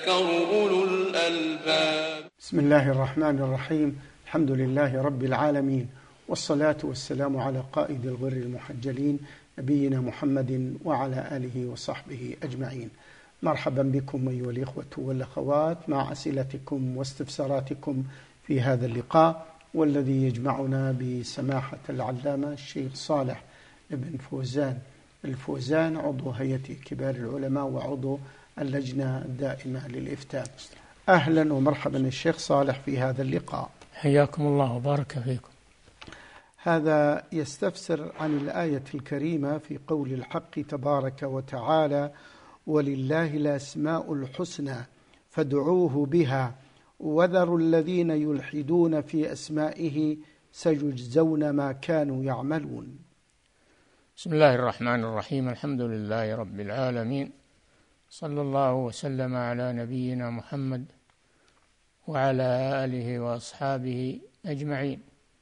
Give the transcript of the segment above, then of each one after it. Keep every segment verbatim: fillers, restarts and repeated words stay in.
أولو الألباب. بسم الله الرحمن الرحيم. الحمد لله رب العالمين، والصلاة والسلام على قائد الغر المحجلين نبينا محمد وعلى آله وصحبه أجمعين. مرحبا بكم أيها الإخوة والأخوات مع أسئلتكم واستفساراتكم في هذا اللقاء، والذي يجمعنا بسماحة العلامة الشيخ صالح بن فوزان الفوزان، عضو هيئة كبار العلماء وعضو اللجنة الدائمة للإفتاء. أهلا ومرحبا الشيخ صالح في هذا اللقاء. حياكم الله وبارك فيكم. هذا يستفسر عن الآية الكريمة في قول الحق تبارك وتعالى: ولله الأسماء الحسنى فادعوه بها وذروا الذين يلحدون في أسمائه سيجزون ما كانوا يعملون. بسم الله الرحمن الرحيم. الحمد لله رب العالمين، صلى الله وسلم على نبينا محمد وعلى آله وأصحابه أجمعين.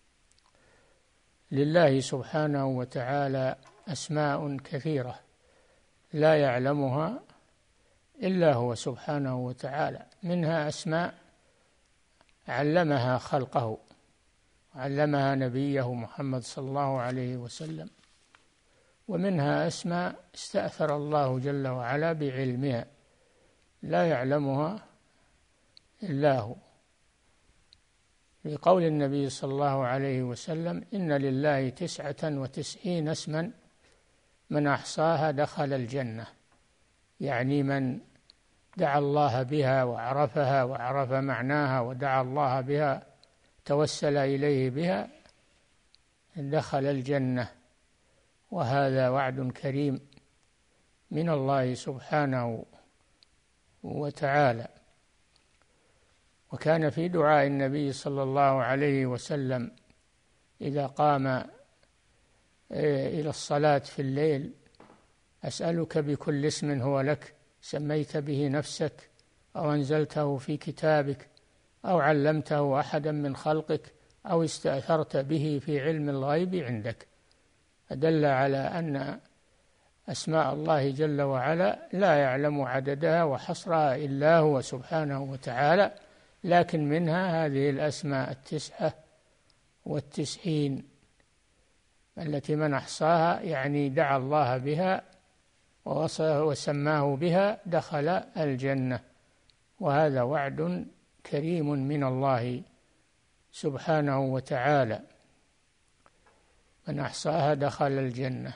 لله سبحانه وتعالى أسماء كثيرة لا يعلمها إلا هو سبحانه وتعالى، منها أسماء علمها خلقه، علمها نبيه محمد صلى الله عليه وسلم، ومنها أسماء استأثر الله جل وعلا بعلمها لا يعلمها إلا هو. في قول النبي صلى الله عليه وسلم: إن لله تسعة وتسعين اسما من أحصاها دخل الجنة، يعني من دعا الله بها وعرفها وعرف معناها ودعا الله بها توسل إليه بها دخل الجنة. وهذا وعد كريم من الله سبحانه وتعالى. وكان في دعاء النبي صلى الله عليه وسلم إذا قام إلى الصلاة في الليل: أسألك بكل اسم هو لك سميت به نفسك أو أنزلته في كتابك أو علمته أحدا من خلقك أو استأثرت به في علم الغيب عندك. فدل على أن أسماء الله جل وعلا لا يعلم عددها وحصرها إلا هو سبحانه وتعالى، لكن منها هذه الأسماء التسعة والتسعين التي من أحصاها يعني دعا الله بها وسماه بها دخل الجنة. وهذا وعد كريم من الله سبحانه وتعالى، من أحصاها دخل الجنة.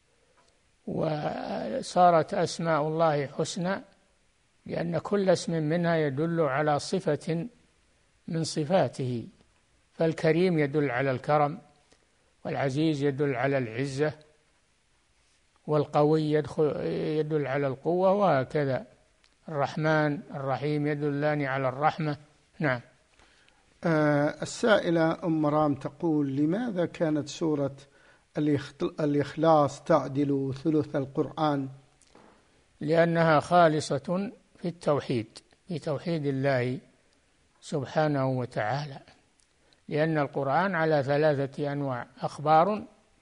وصارت أسماء الله حسنى لأن كل اسم منها يدل على صفة من صفاته، فالكريم يدل على الكرم، والعزيز يدل على العزة، والقوي يدل على القوة، وهكذا. الرحمن الرحيم يدلان على الرحمة. نعم. آه السائلة أم مرام تقول: لماذا كانت سورة الإخلاص تعدل ثلث القرآن؟ لأنها خالصة في التوحيد، في توحيد الله سبحانه وتعالى، لأن القرآن على ثلاثة أنواع: أخبار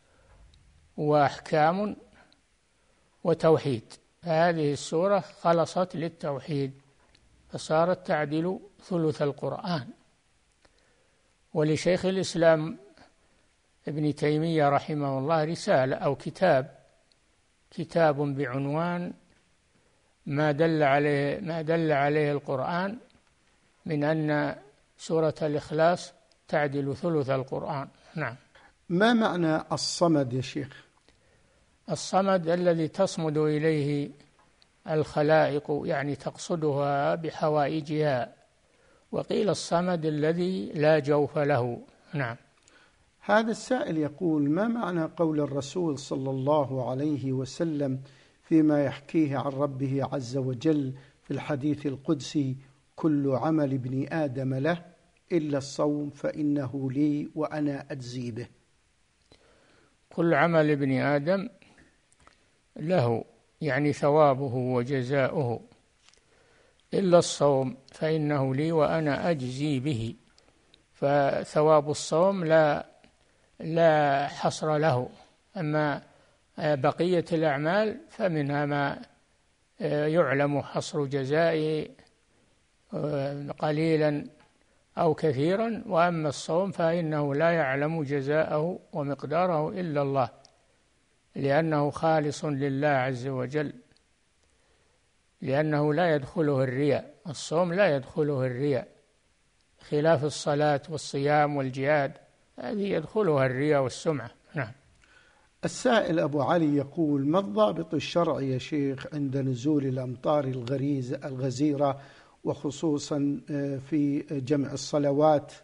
وأحكام وتوحيد. هذه السورة خلصت للتوحيد فصارت تعدل ثلث القرآن. ولشيخ الإسلام ابن تيمية رحمه الله رسالة أو كتاب كتاب بعنوان ما دل عليه ما دل عليه القرآن من أن سورة الإخلاص تعدل ثلث القرآن. نعم. ما معنى الصمد يا شيخ؟ الصمد الذي تصمد إليه الخلائق، يعني تقصدها بحوائجها. وقيل الصمد الذي لا جوف له. نعم. هذا السائل يقول: ما معنى قول الرسول صلى الله عليه وسلم فيما يحكيه عن ربه عز وجل في الحديث القدسي: كل عمل ابن آدم له إلا الصوم فإنه لي وأنا أجزي به؟ كل عمل ابن آدم له يعني ثوابه وجزاؤه، إلا الصوم فإنه لي وأنا أجزي به. فثواب الصوم لا لا حصر له، أما بقية الأعمال فمنها ما يعلم حصر جزائه قليلا أو كثيرا. وأما الصوم فإنه لا يعلم جزاءه ومقداره إلا الله، لأنه خالص لله عز وجل، لأنه لا يدخله الرياء. الصوم لا يدخله الرياء، خلاف الصلاة والصيام والجهاد، هذه يدخلها الرياء والسمعة. نعم. السائل أبو علي يقول: ما الضابط الشرعي يا شيخ عند نزول الأمطار الغريز الغزيرة، وخصوصا في جمع الصلوات؟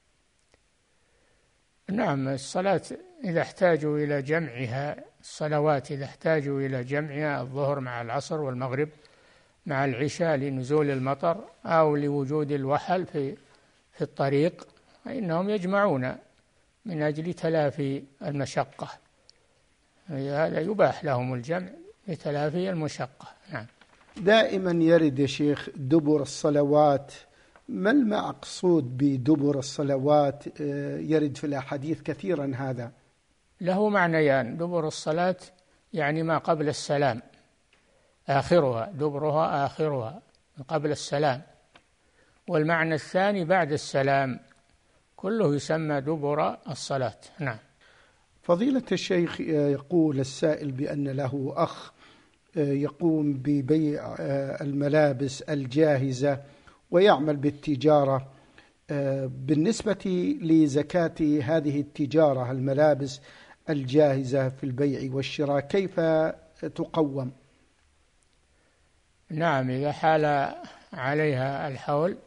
نعم، الصلاة إذا احتاجوا إلى جمعها، الصلوات إذا احتاجوا إلى جمعها، الظهر مع العصر والمغرب مع العشاء لنزول المطر أو لوجود الوحل في في الطريق، فإنهم يجمعون من أجل تلافي المشقة، هذا يباح لهم الجمع لتلافي المشقة. نعم. دائما يرد يا شيخ دبر الصلوات، ما المقصود بدبر الصلوات؟ يرد في الأحاديث كثيرا هذا. له معنيان: دبر الصلاة يعني ما قبل السلام، آخرها، دبرها آخرها من قبل السلام. والمعنى الثاني بعد السلام، كله يسمى دبر الصلاة. نعم. فضيلة الشيخ، يقول السائل بأن له أخ يقوم ببيع الملابس الجاهزة ويعمل بالتجارة. بالنسبة لزكاة هذه التجارة، الملابس الجاهزة في البيع والشراء، كيف تقوم؟ نعم، إذا حال عليها الحول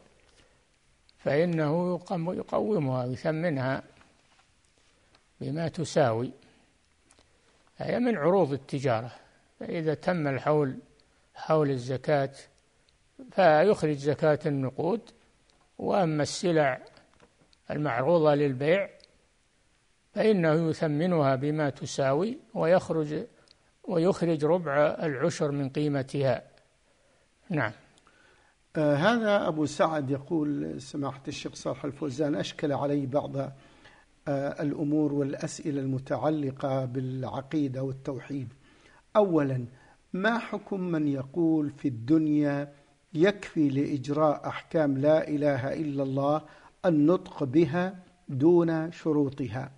فإنه يقومها ويثمنها بما تساوي، هي من عروض التجارة. فإذا تم الحول، حول الزكاة، فيخرج زكاة النقود. وأما السلع المعروضة للبيع فإنه يثمنها بما تساوي ويخرج ويخرج ربع العشر من قيمتها. نعم. آه هذا أبو سعد يقول: سماحة الشيخ صالح الفوزان، أشكل علي بعض آه الأمور والأسئلة المتعلقة بالعقيدة والتوحيد. أولا، ما حكم من يقول في الدنيا يكفي لإجراء أحكام لا إله إلا الله النطق بها دون شروطها؟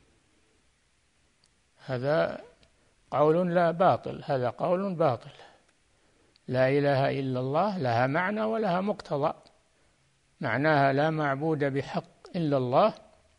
هذا قول لا باطل، هذا قول باطل. لا إله إلا الله لها معنى ولها مقتضى. معناها لا معبود بحق إلا الله،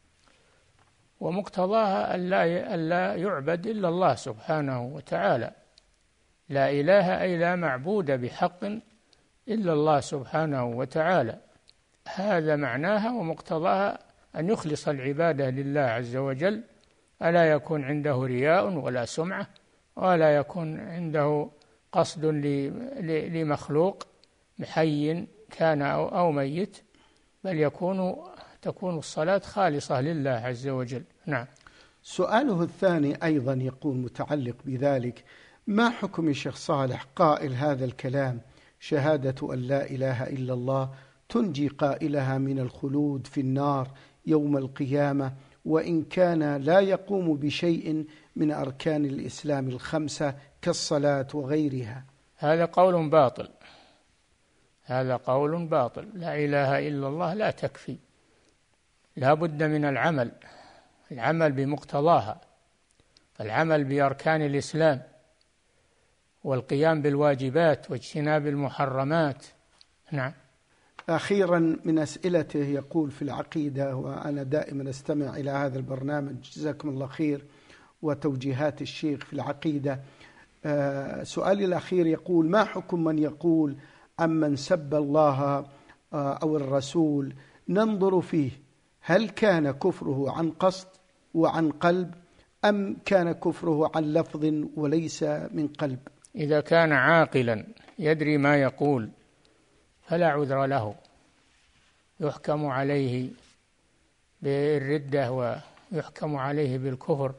ومقتضاها أن لا يعبد إلا الله سبحانه وتعالى. لا إله أي لا معبود بحق إلا الله سبحانه وتعالى، هذا معناها. ومقتضاها أن يخلص العبادة لله عز وجل، ألا يكون عنده رياء ولا سمعة، ولا يكون عنده قصد لمخلوق حي كان أو ميت، بل يكون تكون الصلاة خالصة لله عز وجل. نعم. سؤاله الثاني أيضا يقول متعلق بذلك: ما حكم الشيخ صالح قائل هذا الكلام: شهادة أن لا إله إلا الله تنجي قائلها من الخلود في النار يوم القيامة، وإن كان لا يقوم بشيء من أركان الإسلام الخمسة كالصلاة وغيرها؟ هذا قول باطل، هذا قول باطل. لا إله إلا الله لا تكفي، لا بد من العمل، العمل بمقتضاها، العمل بأركان الإسلام، والقيام بالواجبات واجتناب المحرمات. نعم. أخيرا من أسئلته يقول في العقيدة، وأنا دائما أستمع إلى هذا البرنامج، جزاكم الله خير، وتوجيهات الشيخ في العقيدة. سؤالي الأخير يقول: ما حكم من يقول عمن سب الله أو الرسول ننظر فيه هل كان كفره عن قصد وعن قلب، أم كان كفره عن لفظ وليس من قلب؟ إذا كان عاقلا يدري ما يقول فلا عذر له، يحكم عليه بالردة ويحكم عليه بالكفر،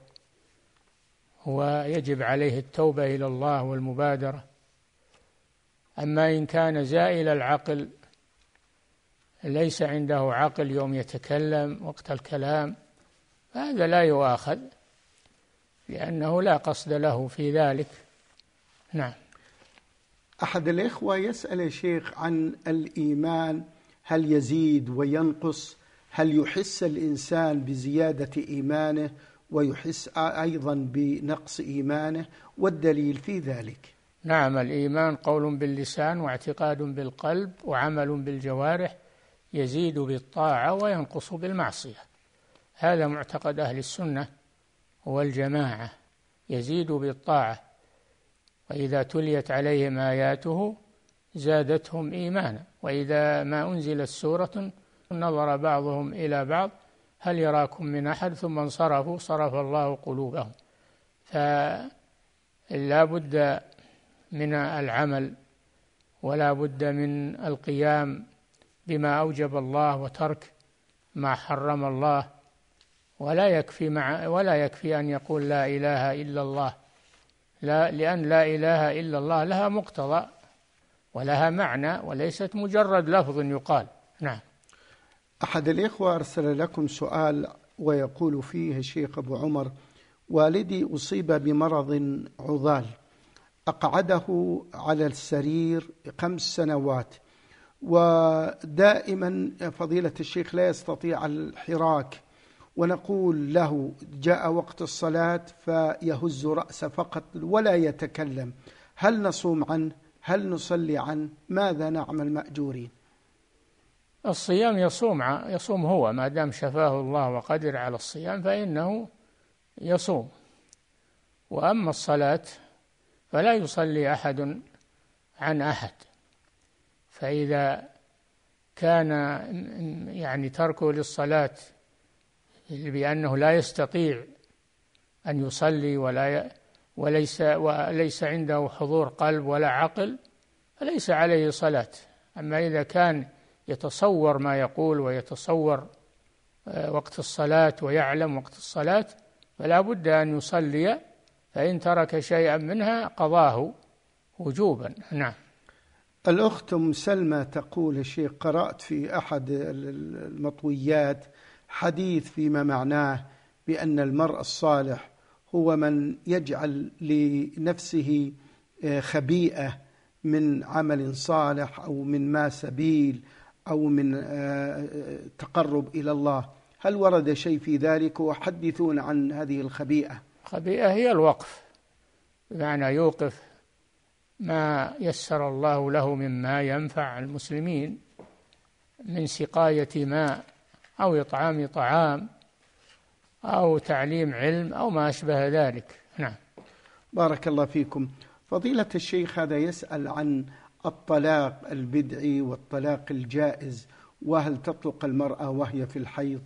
ويجب عليه التوبة إلى الله والمبادرة. أما إن كان زائل العقل، ليس عنده عقل يوم يتكلم وقت الكلام، هذا لا يؤاخذ، لأنه لا قصد له في ذلك. نعم. أحد الإخوة يسأل يا شيخ عن الإيمان، هل يزيد وينقص؟ هل يحس الإنسان بزيادة إيمانه ويحس أيضا بنقص إيمانه، والدليل في ذلك؟ نعم، الإيمان قول باللسان واعتقاد بالقلب وعمل بالجوارح، يزيد بالطاعة وينقص بالمعصية. هذا معتقد أهل السنة والجماعة، يزيد بالطاعة، وإذا تليت عليهم آياته زادتهم إيمانا، وإذا ما أنزلت سورة نظر بعضهم إلى بعض هل يراكم من أحد ثم انصرفوا صرف الله قلوبهم. فلا بد من العمل، ولا بد من القيام بما أوجب الله وترك ما حرم الله، ولا يكفي مع ولا يكفي أن يقول لا إله إلا الله، لا، لأن لا إله إلا الله لها مقتضى ولها معنى، وليست مجرد لفظ يقال. نعم. أحد الإخوة أرسل لكم سؤال ويقول فيه الشيخ أبو عمر: والدي أصيب بمرض عضال، أقعده على السرير خمس سنوات، ودائما فضيلة الشيخ لا يستطيع الحراك، ونقول له جاء وقت الصلاة فيهز رأسه فقط ولا يتكلم، هل نصوم عنه؟ هل نصلي عنه؟ ماذا نعمل مأجورين؟ الصيام يصوم يصوم هو، ما دام شفاه الله وقدر على الصيام فإنه يصوم. وأما الصلاة فلا يصلي أحد عن أحد، فإذا كان يعني تركه للصلاة بأنه لا يستطيع أن يصلي ولا وليس وليس عنده حضور قلب ولا عقل فليس عليه صلاة. أما إذا كان يتصور ما يقول ويتصور وقت الصلاة ويعلم وقت الصلاة فلا بد أن يصلي، فإن ترك شيئا منها قضاه وجوبا. نعم. الأخت أم سلمى تقول: الشيخ، قرأت في أحد المطويات حديث فيما معناه بأن المرء الصالح هو من يجعل لنفسه خبيئة من عمل صالح أو من ما سبيل أو من تقرب إلى الله، هل ورد شيء في ذلك؟ وحدثون عن هذه الخبيئة. خبيئة هي الوقف، بمعنى يوقف ما يسر الله له مما ينفع المسلمين من سقاية ماء أو إطعام طعام أو تعليم علم أو ما أشبه ذلك. نعم. بارك الله فيكم. فضيلة الشيخ هذا يسأل عن الطلاق البدعي والطلاق الجائز، وهل تطلق المرأة وهي في الحيض؟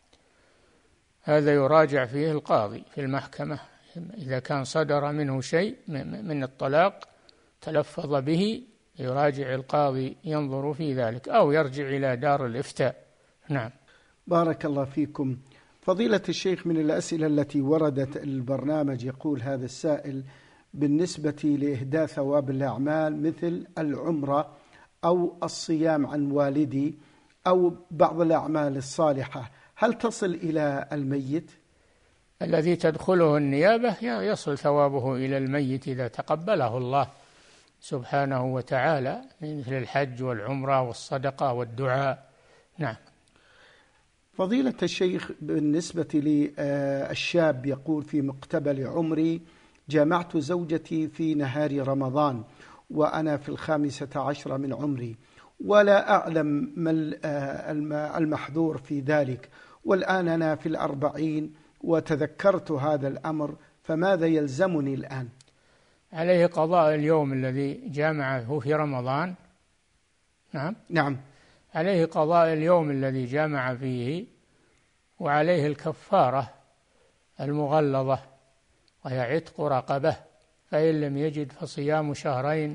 هذا يراجع فيه القاضي في المحكمة، إذا كان صدر منه شيء من الطلاق تلفظ به يراجع القاضي ينظر في ذلك، أو يرجع إلى دار الإفتاء. نعم. بارك الله فيكم. فضيلة الشيخ، من الأسئلة التي وردت البرنامج يقول هذا السائل: بالنسبة لإهداء ثواب الأعمال مثل العمرة أو الصيام عن والدي أو بعض الأعمال الصالحة، هل تصل إلى الميت؟ الذي تدخله النيابة يصل ثوابه إلى الميت إذا تقبله الله سبحانه وتعالى، مثل الحج والعمرة والصدقة والدعاء. نعم. فضيلة الشيخ، بالنسبة للشاب يقول: في مقتبل عمري جامعت زوجتي في نهار رمضان وأنا في الخامسة عشرة من عمري، ولا أعلم ما المحظور في ذلك، والآن أنا في الأربعين وتذكرت هذا الأمر، فماذا يلزمني الآن؟ عليه قضاء اليوم الذي جامعه في رمضان. نعم. نعم. عليه قضاء اليوم الذي جامع فيه، وعليه الكفارة المغلظة وهي عتق رقبة، فإن لم يجد فصيام شهرين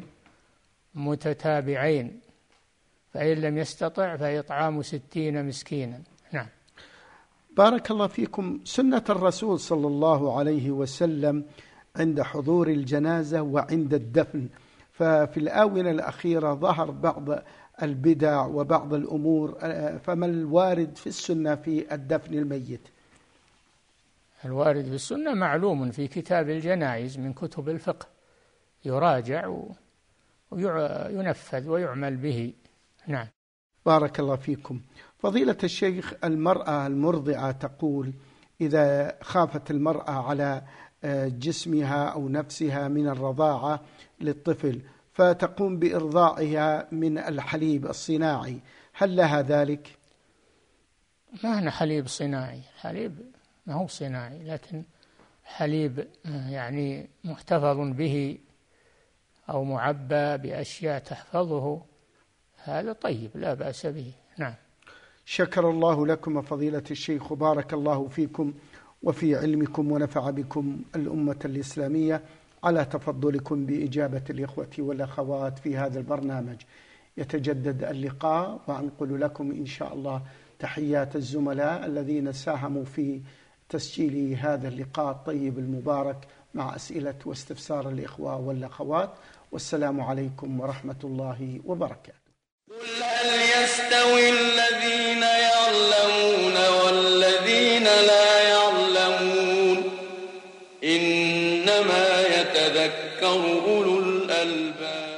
متتابعين، فإن لم يستطع فإطعام ستين مسكينا. نعم. بارك الله فيكم. سنة الرسول صلى الله عليه وسلم عند حضور الجنازة وعند الدفن، ففي الآونة الأخيرة ظهر بعض البدع وبعض الأمور، فما الوارد في السنة في الدفن الميت؟ الوارد في السنة معلوم في كتاب الجنائز من كتب الفقه، يراجع وينفذ ويعمل به. نعم. بارك الله فيكم. فضيلة الشيخ، المرأة المرضعة تقول إذا خافت المرأة على جسمها أو نفسها من الرضاعة للطفل فتقوم بإرضاعها من الحليب الصناعي، هل لها ذلك؟ ما هنا حليب صناعي، الحليب ما هو صناعي، لكن حليب يعني محتفظ به أو معبى بأشياء تحفظه، هذا طيب لا بأس به. نعم. شكر الله لكم فضيلة الشيخ وبارك الله فيكم وفي علمكم ونفع بكم الأمة الإسلامية على تفضلكم بإجابة الإخوة والأخوات في هذا البرنامج. يتجدد اللقاء وأنقل لكم إن شاء الله تحيات الزملاء الذين ساهموا في تسجيل هذا اللقاء الطيب المبارك مع أسئلة واستفسار الإخوة والأخوات، والسلام عليكم ورحمة الله وبركاته. قل هل يستوي الذين يعلمون والذين لا يعلمون إنما يتذكر أولو الألباب.